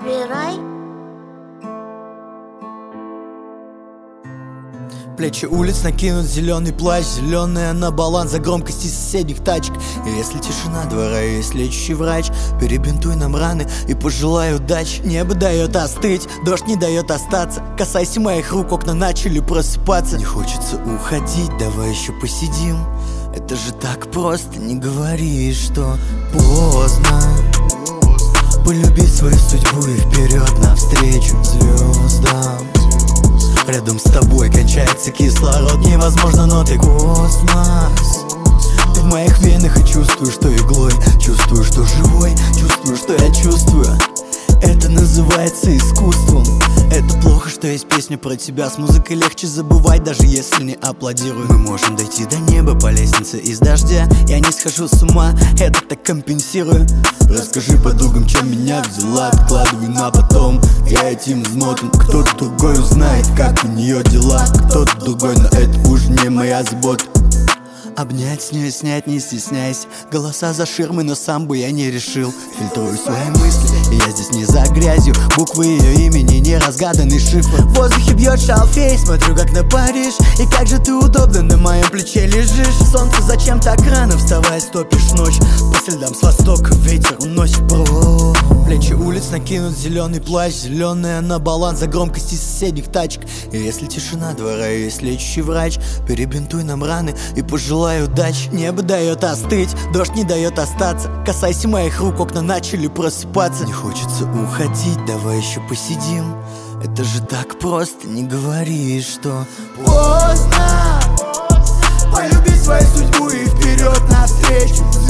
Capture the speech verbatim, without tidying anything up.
Выбирай. Плечи улиц накинут зеленый плащ, зеленая на баланс за громкости соседних тачек. И если тишина двора, и есть лечащий врач, перебинтуй нам раны и пожелай удачи. Небо дает остыть, дождь не дает остаться. Касайся моих рук, окна начали просыпаться. Не хочется уходить, давай еще посидим. Это же так просто, не говори, что поздно. Полюби свою судьбу и вперед навстречу звездам. Рядом с тобой кончается кислород, невозможно, но ты космос. Ты в моих венах и чувствую, что иглой. Чувствую, что живой, чувствую, что я чувствую. Это называется искусством. Это плохо, что есть песня про тебя. С музыкой легче забывать, даже если не аплодирую. Мы можем дойти до неба по лестнице из дождя. Я не схожу с ума, это так компенсирую. Расскажи подругам, чем меня взяла. Откладывай на потом, я этим измотан. Кто-то другой узнает, как у нее дела. Кто-то другой, но это уже не моя забота. Обнять с нее, снять, не стесняйся. Голоса за ширмой, но сам бы я не решил. Фильтрую свои мысли, и я здесь не за грязью. Буквы ее имени, не разгаданный шифр. В воздухе бьет шалфей, смотрю как на Париж. И как же ты удобно на моем плече лежишь. Солнце, зачем так рано вставать, топишь ночь. По следам с востока ветер уносит прочь. Плечи улиц накинут зеленый плащ, зеленая на баланс за громкости соседних тачек. И если тишина двора, и есть лечащий врач, перебинтуй нам раны и пожелай удачи. Небо дает остыть, дождь не дает остаться. Касайся моих рук, окна начали просыпаться. Не хочется уходить, давай еще посидим. Это же так просто, не говори, что поздно. Полюби свою судьбу и вперед навстречу